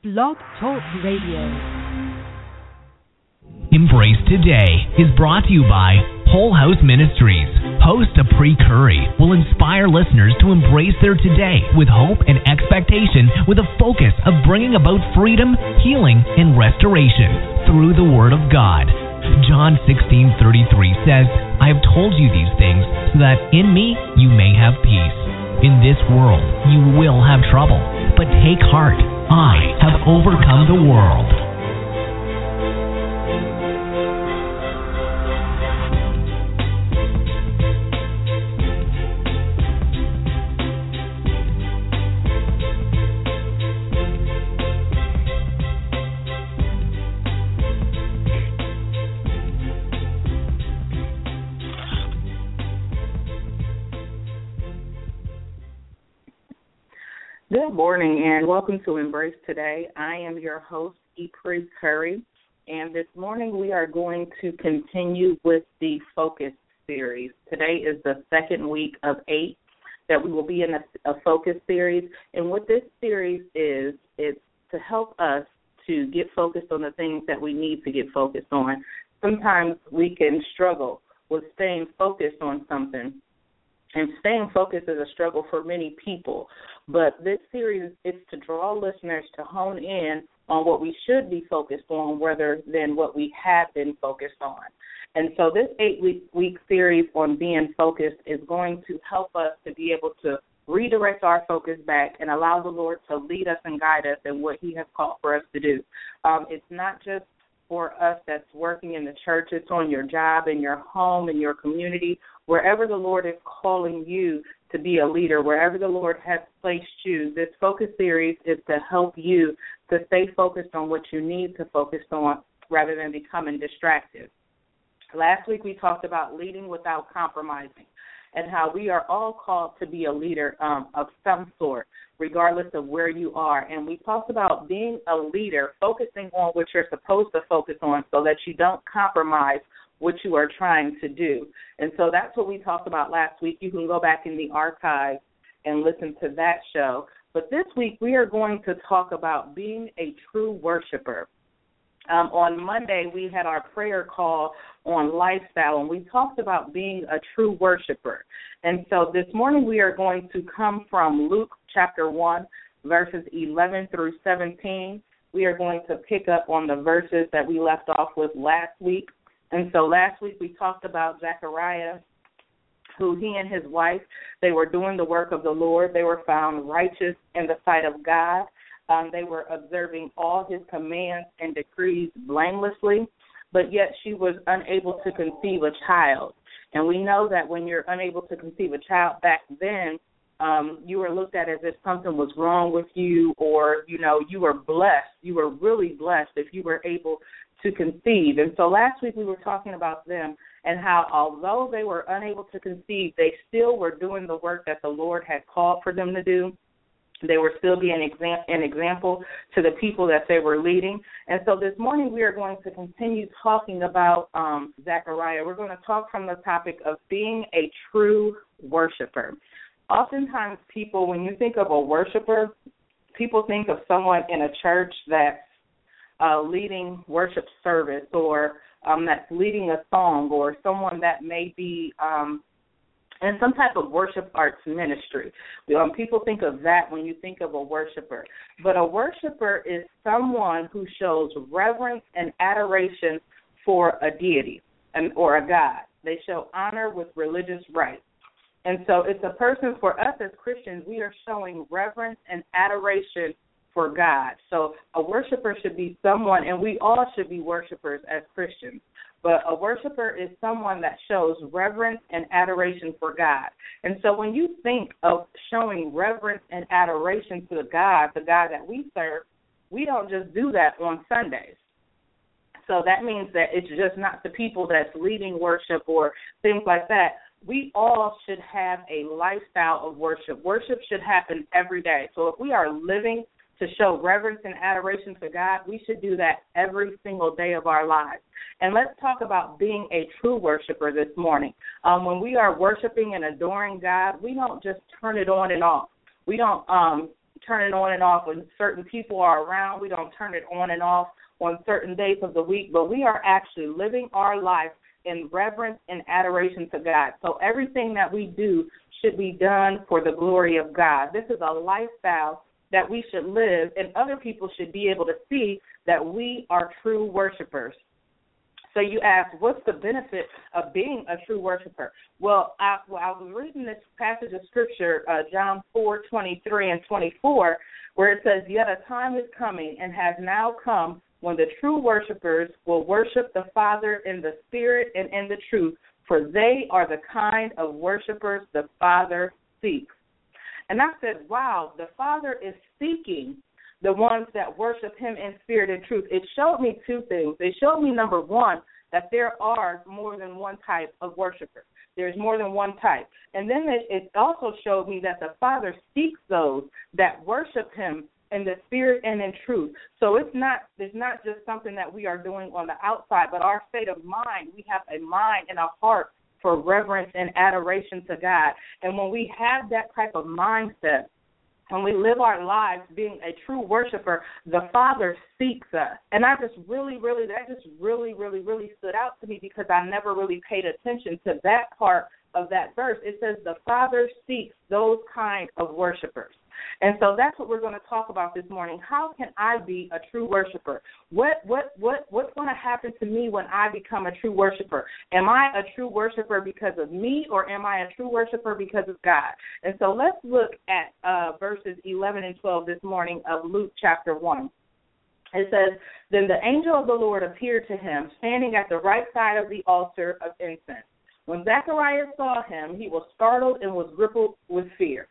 Blog Talk Radio. Embrace Today is brought to you by Whole House Ministries. Host Apri Curry will inspire listeners to embrace their today with hope and expectation, with a focus of bringing about freedom, healing, and restoration through the Word of God. John 16:33 says, I have told you these things so that in me you may have peace. In this world you will have trouble, but take heart. I have overcome the world. Good morning and welcome to Embrace Today. I am your host, Apri Curry, and this morning we are going to continue with the Focus series. Today is the second week of 8 that we will be in a Focus series, and what this series is, it's to help us to get focused on the things that we need to get focused on. Sometimes we can struggle with staying focused on something. And staying focused is a struggle for many people. But this series is to draw listeners to hone in on what we should be focused on rather than what we have been focused on. And so this 8-week series on being focused is going to help us to be able to redirect our focus back and allow the Lord to lead us and guide us in what He has called for us to do. It's not just for us that's working in the church. It's on your job, in your home, in your community, wherever the Lord is calling you to be a leader, wherever the Lord has placed you. This Focus series is to help you to stay focused on what you need to focus on rather than becoming distracted. Last week we talked about leading without compromising and how we are all called to be a leader of some sort, regardless of where you are. And we talked about being a leader, focusing on what you're supposed to focus on so that you don't compromise what you are trying to do. And so that's what we talked about last week. You can go back in the archive and listen to that show. But this week we are going to talk about being a true worshiper. On Monday, we had our prayer call on lifestyle, and we talked about being a true worshiper. And so this morning we are going to come from Luke chapter 1, verses 11 through 17. We are going to pick up on the verses that we left off with last week. And so last week we talked about Zechariah, who he and his wife, they were doing the work of the Lord. They were found righteous in the sight of God. They were observing all his commands and decrees blamelessly, but yet she was unable to conceive a child. And we know that when you're unable to conceive a child back then, you were looked at as if something was wrong with you, or, you know, you were blessed. You were really blessed if you were able to conceive. And so last week we were talking about them and how although they were unable to conceive, they still were doing the work that the Lord had called for them to do. They were still being an example to the people that they were leading. And so this morning we are going to continue talking about Zechariah. We're going to talk from the topic of being a true worshiper. Oftentimes people, when you think of a worshiper, people think of someone in a church that's leading worship service, or that's leading a song, or someone that may be in some type of worship arts ministry. People think of that when you think of a worshiper. But a worshiper is someone who shows reverence and adoration for a deity or a God. They show honor with religious rites. And so it's a person, for us as Christians, we are showing reverence and adoration for God. So a worshiper should be someone, and we all should be worshipers as Christians, but a worshiper is someone that shows reverence and adoration for God. And so when you think of showing reverence and adoration to the God that we serve, we don't just do that on Sundays. So that means that it's just not the people that's leading worship or things like that. We all should have a lifestyle of worship. Worship should happen every day. So if we are living to show reverence and adoration to God, we should do that every single day of our lives. And let's talk about being a true worshiper this morning. When we are worshiping and adoring God, we don't just turn it on and off. We don't turn it on and off when certain people are around. We don't turn it on and off on certain days of the week, but we are actually living our life in reverence and adoration to God. So everything that we do should be done for the glory of God. This is a lifestyle that we should live, and other people should be able to see that we are true worshipers. So you ask, what's the benefit of being a true worshiper? Well, I was reading this passage of Scripture, John 4:23 and 24, where it says, "Yet a time is coming and has now come when the true worshipers will worship the Father in the Spirit and in the truth, for they are the kind of worshipers the Father seeks." And I said, wow, the Father is seeking the ones that worship him in spirit and truth. It showed me two things. It showed me, number one, that there are more than one type of worshiper. There's more than one type. And then it also showed me that the Father seeks those that worship him in the spirit and in truth. So it's not just something that we are doing on the outside, but our state of mind, we have a mind and a heart for reverence and adoration to God. And when we have that type of mindset, when we live our lives being a true worshiper, the Father seeks us. And that just really stood out to me because I never really paid attention to that part of that verse. It says the Father seeks those kind of worshipers. And so that's what we're going to talk about this morning. How can I be a true worshiper? What's going to happen to me when I become a true worshiper? Am I a true worshiper because of me, or am I a true worshiper because of God? And so let's look at verses 11 and 12 this morning of Luke chapter 1. It says, "Then the angel of the Lord appeared to him, standing at the right side of the altar of incense. When Zechariah saw him, he was startled and was gripped with fear.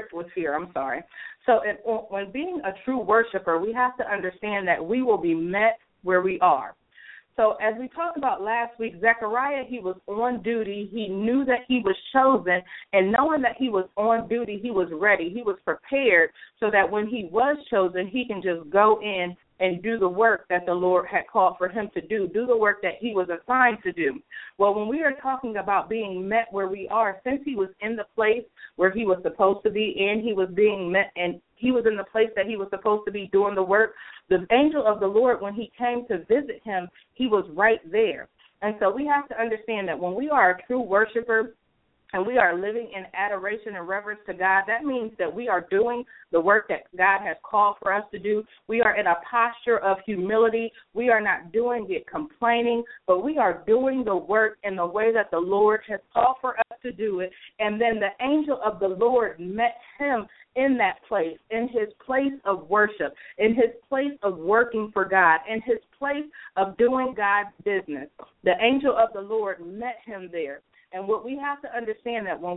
So when being a true worshiper, we have to understand that we will be met where we are. So as we talked about last week, Zechariah, he was on duty. He knew that he was chosen, and knowing that he was on duty, he was ready. He was prepared so that when he was chosen, he can just go in and do the work that the Lord had called for him to do the work that he was assigned to do. Well, when we are talking about being met where we are, since he was in the place where he was supposed to be, and he was being met, and he was in the place that he was supposed to be doing the work, the angel of the Lord, when he came to visit him, he was right there. And so we have to understand that when we are a true worshiper, and we are living in adoration and reverence to God, that means that we are doing the work that God has called for us to do. We are in a posture of humility. We are not doing it complaining, but we are doing the work in the way that the Lord has called for us to do it. And then the angel of the Lord met him in that place, in his place of worship, in his place of working for God, in his place of doing God's business. The angel of the Lord met him there. And what we have to understand that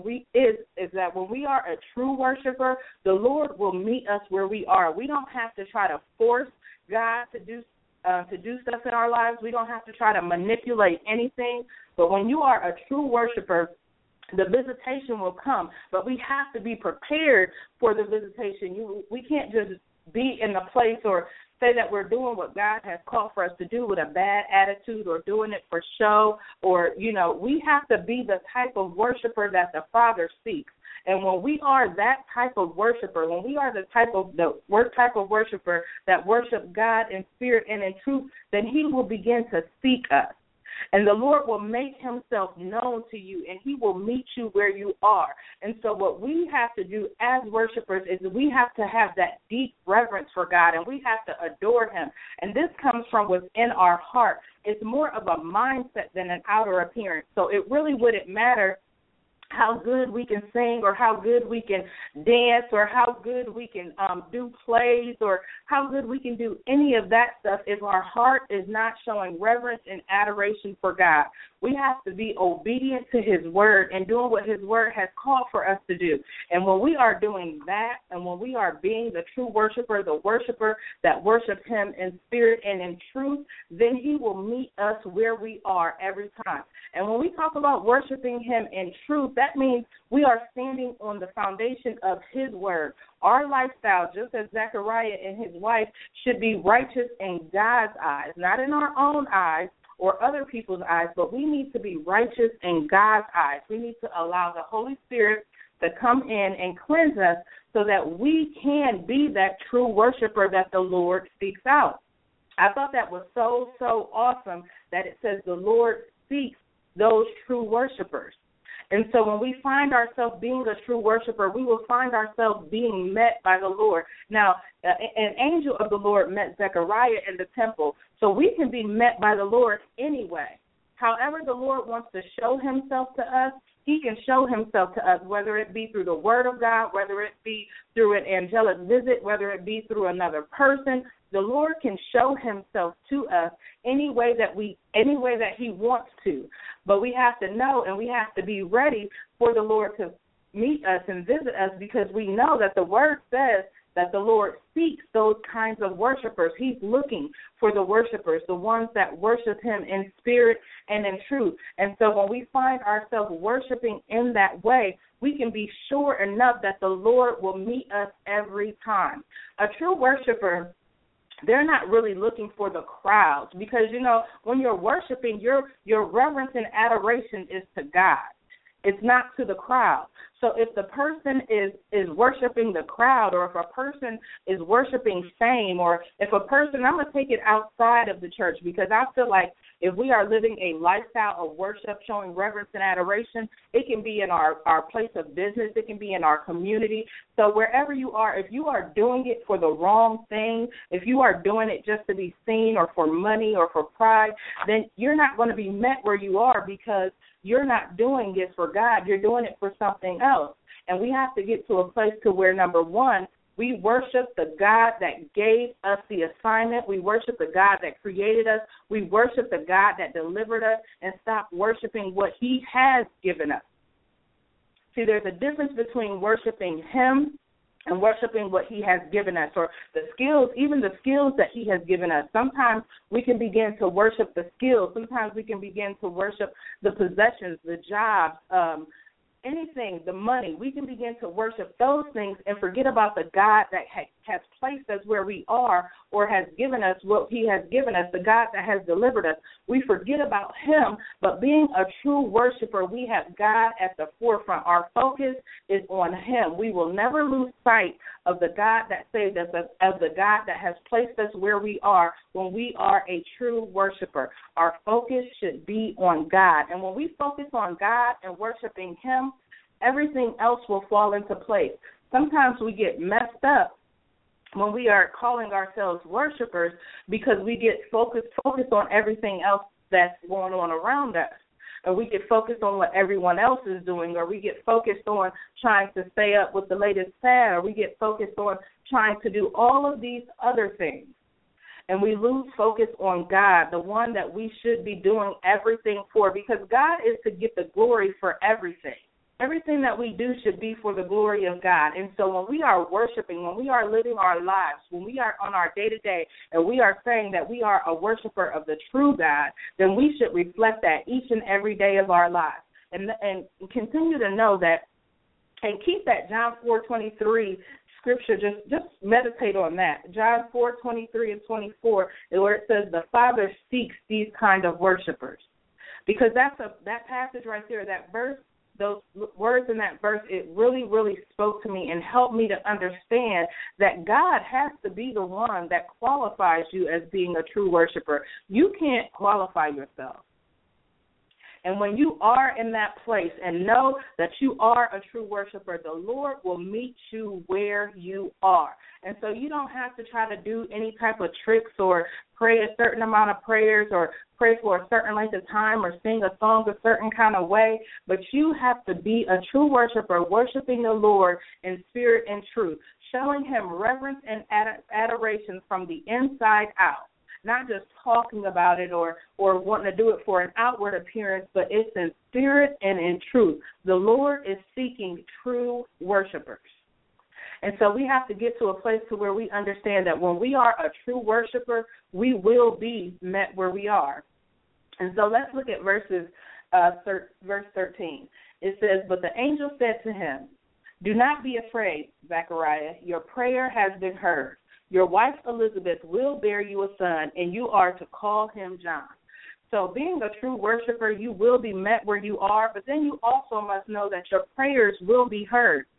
is that when we are a true worshiper, the Lord will meet us where we are. We don't have to try to force God to do stuff in our lives. We don't have to try to manipulate anything. But when you are a true worshiper, the visitation will come. But we have to be prepared for the visitation. We can't just be in the place or say that we're doing what God has called for us to do with a bad attitude or doing it for show, or, we have to be the type of worshiper that the Father seeks. And when we are that type of worshiper, when we are the type of worshiper that worship God in spirit and in truth, then he will begin to seek us. And the Lord will make himself known to you, and he will meet you where you are. And so what we have to do as worshipers is we have to have that deep reverence for God, and we have to adore him. And this comes from within our heart. It's more of a mindset than an outer appearance. So it really wouldn't matter how good we can sing or how good we can dance or how good we can do plays or how good we can do any of that stuff if our heart is not showing reverence and adoration for God. We have to be obedient to his word and doing what his word has called for us to do. And when we are doing that, and when we are being the true worshiper, the worshiper that worships him in spirit and in truth, then he will meet us where we are every time. And when we talk about worshiping him in truth, that means we are standing on the foundation of his word. Our lifestyle, just as Zechariah and his wife, should be righteous in God's eyes, not in our own eyes or other people's eyes, but we need to be righteous in God's eyes. We need to allow the Holy Spirit to come in and cleanse us so that we can be that true worshiper that the Lord seeks out. I thought that was so, so awesome that it says the Lord seeks those true worshipers. And so when we find ourselves being a true worshiper, we will find ourselves being met by the Lord. Now, an angel of the Lord met Zechariah in the temple, so we can be met by the Lord anyway. However the Lord wants to show himself to us, he can show himself to us, whether it be through the word of God, whether it be through an angelic visit, whether it be through another person. The Lord can show himself to us any way that he wants to. But we have to know and we have to be ready for the Lord to meet us and visit us, because we know that the word says that the Lord seeks those kinds of worshipers. He's looking for the worshipers, the ones that worship him in spirit and in truth. And so when we find ourselves worshiping in that way, we can be sure enough that the Lord will meet us every time. A true worshiper, they're not really looking for the crowds, because, when you're worshiping, your reverence and adoration is to God. It's not to the crowd. So if the person is worshiping the crowd, or if a person is worshiping fame, or if a person, I'm going to take it outside of the church, because I feel like if we are living a lifestyle of worship, showing reverence and adoration, it can be in our place of business, it can be in our community. So wherever you are, if you are doing it for the wrong thing, if you are doing it just to be seen or for money or for pride, then you're not going to be met where you are, because you're not doing it for God. You're doing it for something else. And we have to get to a place to where, number one, we worship the God that gave us the assignment. We worship the God that created us. We worship the God that delivered us, and stop worshiping what he has given us. See, there's a difference between worshiping him and worshiping what he has given us, or the skills, even the skills that he has given us. Sometimes we can begin to worship the skills. Sometimes we can begin to worship the possessions, the jobs, anything, the money. We can begin to worship those things and forget about the God that has placed us where we are, or has given us what he has given us, the God that has delivered us. We forget about him, but being a true worshiper, we have God at the forefront. Our focus is on him. We will never lose sight of the God that saved us, of the God that has placed us where we are when we are a true worshiper. Our focus should be on God. And when we focus on God and worshiping him, everything else will fall into place. Sometimes we get messed up when we are calling ourselves worshipers, because we get focused on everything else that's going on around us. Or we get focused on what everyone else is doing, or we get focused on trying to stay up with the latest fad, or we get focused on trying to do all of these other things. And we lose focus on God, the one that we should be doing everything for, because God is to get the glory for everything. Everything that we do should be for the glory of God. And so when we are worshiping, when we are living our lives, when we are on our day-to-day, and we are saying that we are a worshiper of the true God, then we should reflect that each and every day of our lives. And continue to know that, and keep that John 4:23 scripture, just meditate on that. John 4:23 and 24, where it says the Father seeks these kind of worshipers. Because that passage right there, that verse, those words in that verse, it really, really spoke to me and helped me to understand that God has to be the one that qualifies you as being a true worshiper. You can't qualify yourself. And when you are in that place and know that you are a true worshiper, the Lord will meet you where you are. And so you don't have to try to do any type of tricks or pray a certain amount of prayers or pray for a certain length of time or sing a song a certain kind of way, but you have to be a true worshiper, worshiping the Lord in spirit and truth, showing him reverence and adoration from the inside out. Not just talking about it or wanting to do it for an outward appearance, but it's in spirit and in truth. The Lord is seeking true worshipers. And so we have to get to a place to where we understand that when we are a true worshiper, we will be met where we are. And so let's look at verse 13. It says, "But the angel said to him, 'Do not be afraid, Zechariah. Your prayer has been heard. Your wife Elizabeth will bear you a son, and you are to call him John.'" So being a true worshiper, you will be met where you are, but then you also must know that your prayers will be heard.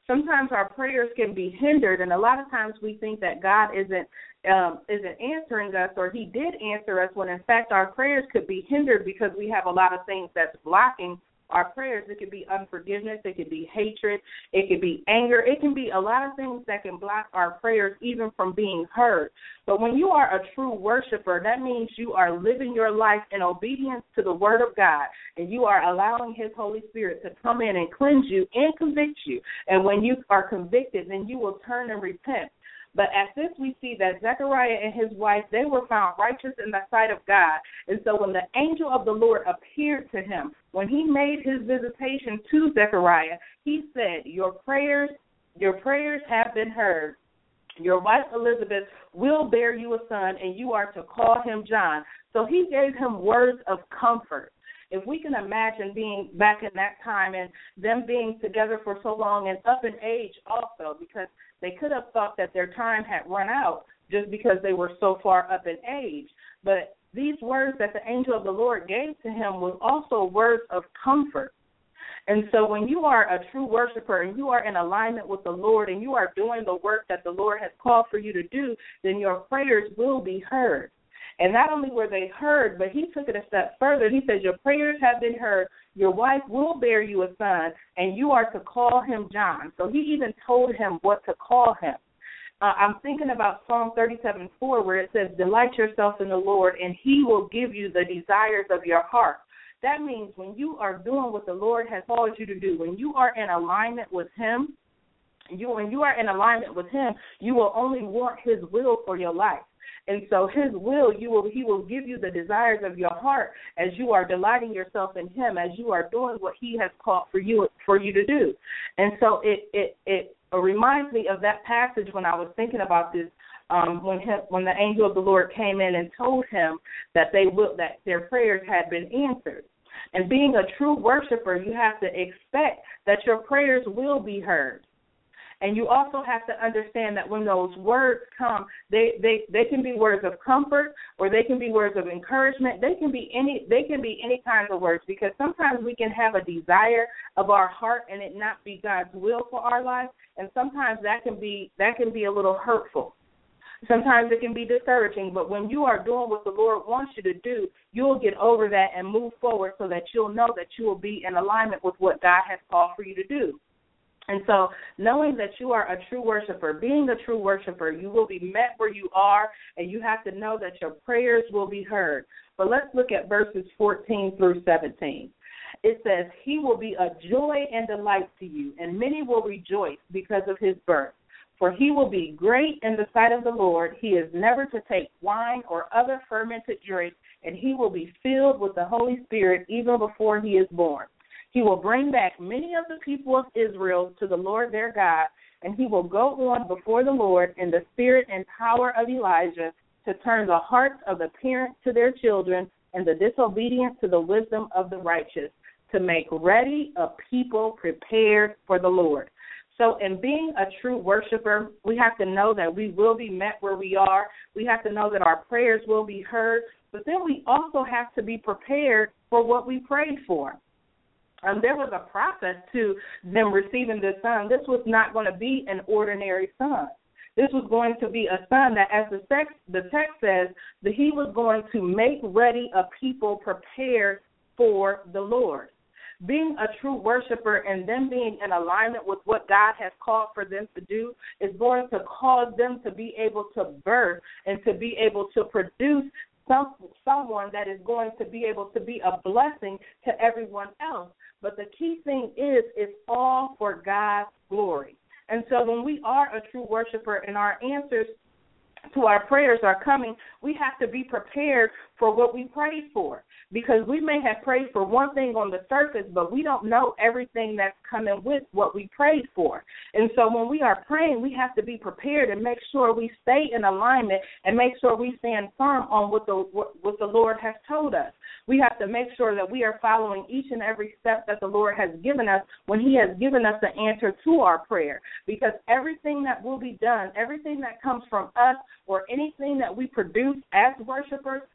sometimes our prayers can be hindered, and a lot of times we think that God isn't answering us, or he did answer us, when in fact our prayers could be hindered because we have a lot of things that's blocking our prayers. It could be unforgiveness, it could be hatred, it could be anger, it can be a lot of things that can block our prayers even from being heard. But when you are a true worshiper, that means you are living your life in obedience to the word of God, and you are allowing his Holy Spirit to come in and cleanse you and convict you. And when you are convicted, then you will turn and repent. But at this, we see that Zechariah and his wife, they were found righteous in the sight of God. And so when the angel of the Lord appeared to him, when he made his visitation to Zechariah, he said, your prayers have been heard. Your wife Elizabeth will bear you a son, and you are to call him John. So he gave him words of comfort. If we can imagine being back in that time and them being together for so long and up in age also, because they could have thought that their time had run out just because they were so far up in age. But these words that the angel of the Lord gave to him was also words of comfort. And so when you are a true worshiper and you are in alignment with the Lord and you are doing the work that the Lord has called for you to do, then your prayers will be heard. And not only were they heard, but he took it a step further. He says, your prayers have been heard. Your wife will bear you a son, and you are to call him John. So he even told him what to call him. I'm thinking about Psalm 37:4, where it says, delight yourself in the Lord, and he will give you the desires of your heart. That means when you are doing what the Lord has called you to do, when you are in alignment with him, you will only want his will for your life. And so his will, he will give you the desires of your heart as you are delighting yourself in him, as you are doing what he has called for you to do. And so it reminds me of that passage when I was thinking about this, when the angel of the Lord came in and told him that their prayers had been answered. And being a true worshiper, you have to expect that your prayers will be heard. And you also have to understand that when those words come, they can be words of comfort, or they can be words of encouragement. They can be any kinds of words, because sometimes we can have a desire of our heart and it not be God's will for our life, and sometimes that can be a little hurtful. Sometimes it can be discouraging, but when you are doing what the Lord wants you to do, you'll get over that and move forward, so that you'll know that you will be in alignment with what God has called for you to do. And so knowing that you are a true worshiper, being a true worshiper, you will be met where you are, and you have to know that your prayers will be heard. But let's look at verses 14 through 17. It says, he will be a joy and delight to you, and many will rejoice because of his birth. For he will be great in the sight of the Lord. He is never to take wine or other fermented drink, and he will be filled with the Holy Spirit even before he is born. He will bring back many of the people of Israel to the Lord their God, and he will go on before the Lord in the spirit and power of Elijah, to turn the hearts of the parents to their children and the disobedient to the wisdom of the righteous, to make ready a people prepared for the Lord. So in being a true worshiper, we have to know that we will be met where we are. We have to know that our prayers will be heard, but then we also have to be prepared for what we prayed for. There was a process to them receiving this son. This was not going to be an ordinary son. This was going to be a son that, as the text says, that he was going to make ready a people prepared for the Lord. Being a true worshiper and them being in alignment with what God has called for them to do is going to cause them to be able to birth and to be able to produce someone that is going to be able to be a blessing to everyone else. But the key thing is, it's all for God's glory. And so when we are a true worshiper and our answers to our prayers are coming, we have to be prepared for what we prayed for, because we may have prayed for one thing on the surface, but we don't know everything that's coming with what we prayed for. And so when we are praying, we have to be prepared and make sure we stay in alignment and make sure we stand firm on what the Lord has told us. We have to make sure that we are following each and every step that the Lord has given us when he has given us the answer to our prayer, because everything that will be done, everything that comes from us, or anything that we produce as worshipers,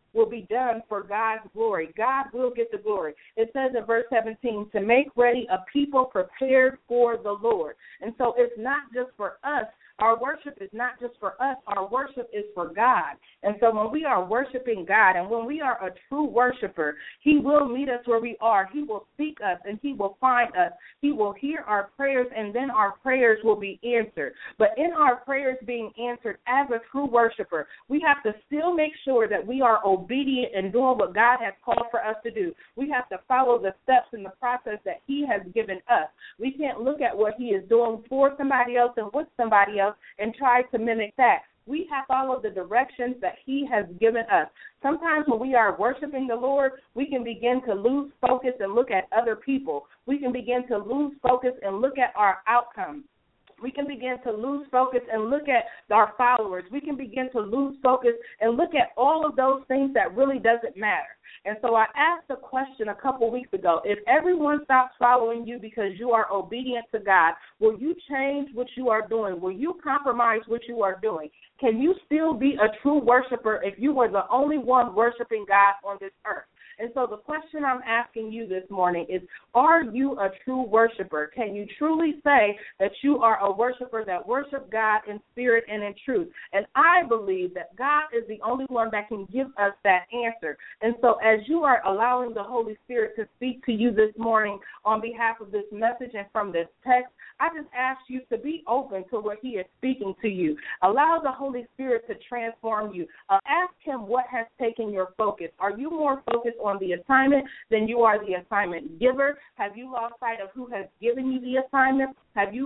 will be done for God's glory. God will get the glory. It says in verse 17, to make ready a people prepared for the Lord. And so it's not just for us. Our worship is not just for us. Our worship is for God. And so when we are worshiping God and when we are a true worshiper, he will meet us where we are. He will seek us and he will find us. He will hear our prayers and then our prayers will be answered. But in our prayers being answered as a true worshiper, we have to still make sure that we are obedient and doing what God has called for us to do. We have to follow the steps in the process that he has given us. We can't look at what he is doing for somebody else and with somebody else and try to mimic that. We have to follow the directions that he has given us. Sometimes when we are worshiping the Lord, we can begin to lose focus and look at other people. We can begin to lose focus and look at our outcomes. We can begin to lose focus and look at our followers. We can begin to lose focus and look at all of those things that really doesn't matter. And so I asked a question a couple weeks ago. If everyone stops following you because you are obedient to God, will you change what you are doing? Will you compromise what you are doing? Can you still be a true worshiper if you were the only one worshiping God on this earth? And so the question I'm asking you this morning is, are you a true worshiper? Can you truly say that you are a worshiper that worship God in spirit and in truth? And I believe that God is the only one that can give us that answer. And so as you are allowing the Holy Spirit to speak to you this morning on behalf of this message and from this text, I just ask you to be open to what he is speaking to you. Allow the Holy Spirit to transform you. Ask him what has taken your focus. Are you more focused on the assignment than you are the assignment giver? Have you lost sight of who has given you the assignment?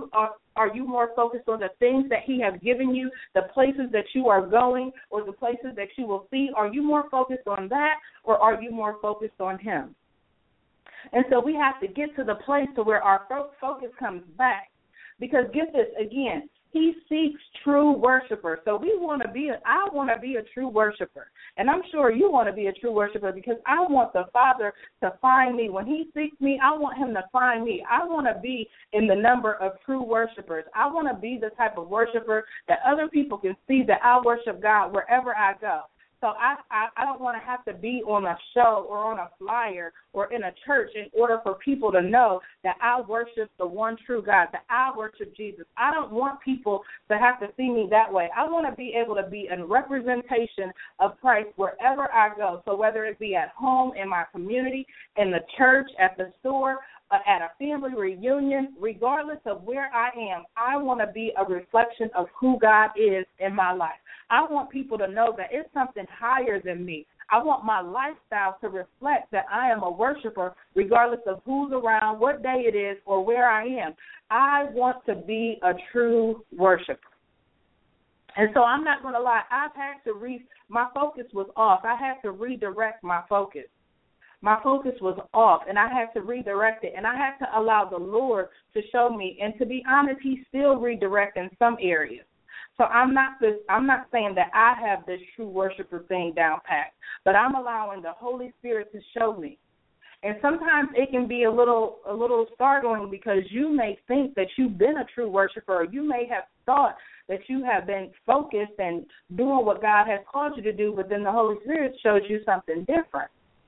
Are you more focused on the things that he has given you, the places that you are going, or the places that you will see? Are you more focused on that, or are you more focused on him? And so we have to get to the place to where our focus comes back. Because get this, again, he seeks true worshipers. So I want to be a true worshiper. And I'm sure you want to be a true worshiper because I want the Father to find me. When he seeks me, I want him to find me. I want to be in the number of true worshipers. I want to be the type of worshiper that other people can see that I worship God wherever I go. So I don't want to have to be on a show or on a flyer or in a church in order for people to know that I worship the one true God, that I worship Jesus. I don't want people to have to see me that way. I want to be able to be a representation of Christ wherever I go. So whether it be at home, in my community, in the church, at the store, at a family reunion, regardless of where I am, I want to be a reflection of who God is in my life. I want people to know that it's something higher than me. I want my lifestyle to reflect that I am a worshiper regardless of who's around, what day it is, or where I am. I want to be a true worshiper. And so I'm not going to lie. My focus was off. I had to redirect my focus. My focus was off, and I had to redirect it, and I had to allow the Lord to show me. And to be honest, he's still redirecting some areas. So I'm not saying that I have this true worshiper thing down pat, but I'm allowing the Holy Spirit to show me. And sometimes it can be a little startling because you may think that you've been a true worshiper, or you may have thought that you have been focused and doing what God has called you to do, but then the Holy Spirit shows you something different.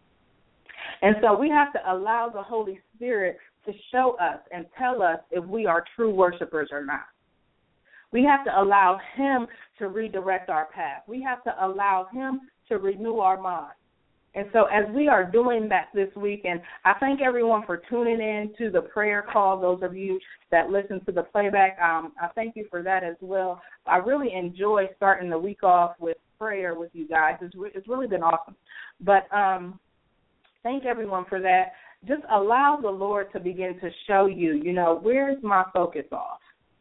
And so we have to allow the Holy Spirit to show us and tell us if we are true worshipers or not. We have to allow him to redirect our path. We have to allow him to renew our mind. And so as we are doing that this week, and I thank everyone for tuning in to the prayer call, those of you that listen to the playback, I thank you for that as well. I really enjoy starting the week off with prayer with you guys. It's really been awesome. But thank everyone for that. Just allow the Lord to begin to show you, where's my focus off?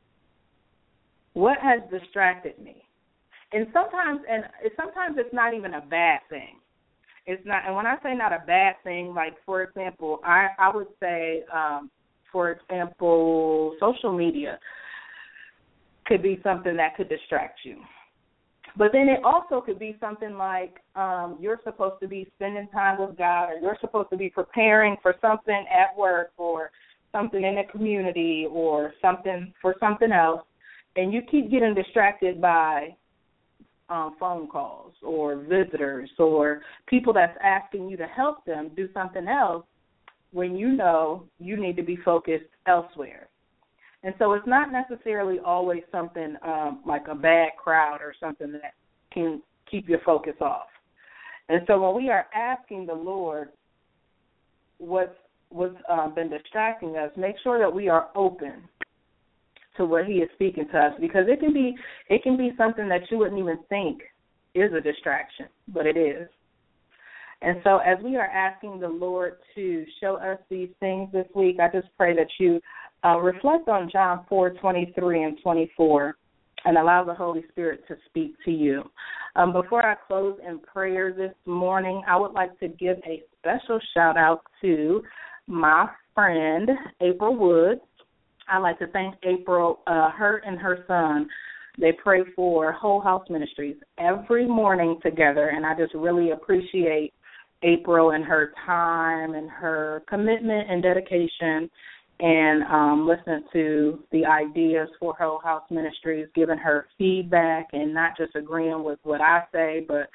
What has distracted me? And sometimes it's not even a bad thing. It's not, and when I say not a bad thing, like, for example, I would say, social media could be something that could distract you. But then it also could be something like you're supposed to be spending time with God, or you're supposed to be preparing for something at work or something in the community or something for something else, and you keep getting distracted by phone calls or visitors or people that's asking you to help them do something else when you know you need to be focused elsewhere. And so it's not necessarily always something like a bad crowd or something that can keep your focus off. And so when we are asking the Lord what's been distracting us, make sure that we are open to what he is speaking to us, because it can be something that you wouldn't even think is a distraction, but it is. And so as we are asking the Lord to show us these things this week, I just pray that you reflect on John 4:23 and 24 and allow the Holy Spirit to speak to you. Before I close in prayer this morning, I would like to give a special shout-out to my friend, April Woods. I'd like to thank April, her and her son. They pray for Whole House Ministries every morning together, and I just really appreciate April and her time and her commitment and dedication, and listening to the ideas for Whole House Ministries, giving her feedback and not just agreeing with what I say, but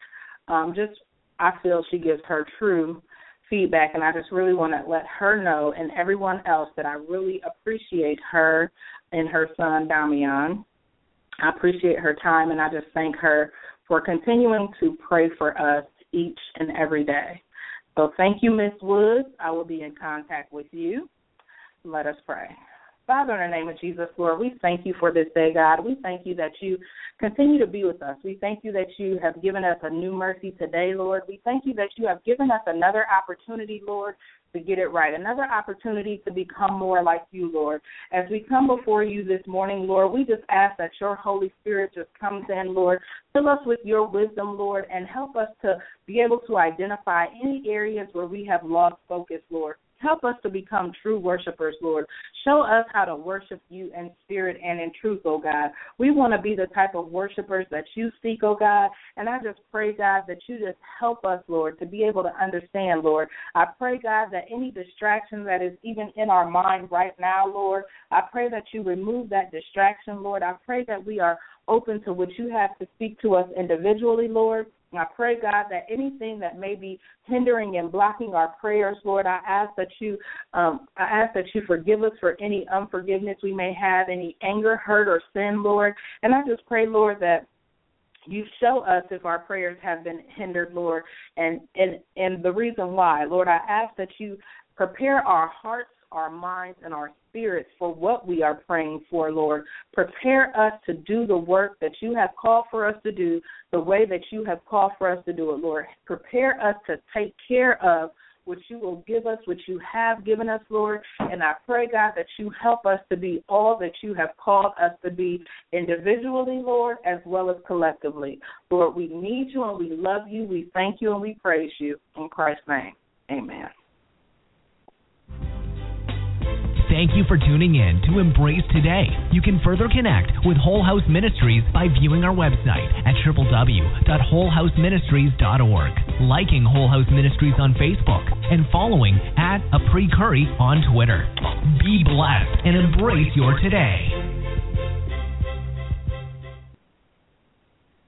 I feel she gives her true feedback, and I just really want to let her know and everyone else that I really appreciate her and her son, Damian. I appreciate her time, and I just thank her for continuing to pray for us each and every day. So thank you, Ms. Woods. I will be in contact with you. Let us pray. Father, in the name of Jesus, Lord, we thank you for this day, God. We thank you that you continue to be with us. We thank you that you have given us a new mercy today, Lord. We thank you that you have given us another opportunity, Lord, to get it right, another opportunity to become more like you, Lord. As we come before you this morning, Lord, we just ask that your Holy Spirit just comes in, Lord. Fill us with your wisdom, Lord, and help us to be able to identify any areas where we have lost focus, Lord. Help us to become true worshipers, Lord. Show us how to worship you in spirit and in truth, oh God. We want to be the type of worshipers that you seek, oh God. And I just pray, God, that you just help us, Lord, to be able to understand, Lord. I pray, God, that any distraction that is even in our mind right now, Lord, I pray that you remove that distraction, Lord. I pray that we are open to what you have to speak to us individually, Lord. I pray, God, that anything that may be hindering and blocking our prayers, Lord, I ask that you forgive us for any unforgiveness we may have, any anger, hurt, or sin, Lord. And I just pray, Lord, that you show us if our prayers have been hindered, Lord, and the reason why. Lord, I ask that you prepare our hearts, our minds, and our spirits for what we are praying for, Lord. Prepare us to do the work that you have called for us to do, the way that you have called for us to do it, Lord. Prepare us to take care of what you will give us, what you have given us, Lord. And I pray, God, that you help us to be all that you have called us to be individually, Lord, as well as collectively. Lord, we need you and we love you. We thank you and we praise you. In Christ's name, amen. Thank you for tuning in to Embrace Today. You can further connect with Whole House Ministries by viewing our website at www.wholehouseministries.org, liking Whole House Ministries on Facebook, and following @ApriCurry on Twitter. Be blessed and embrace your today.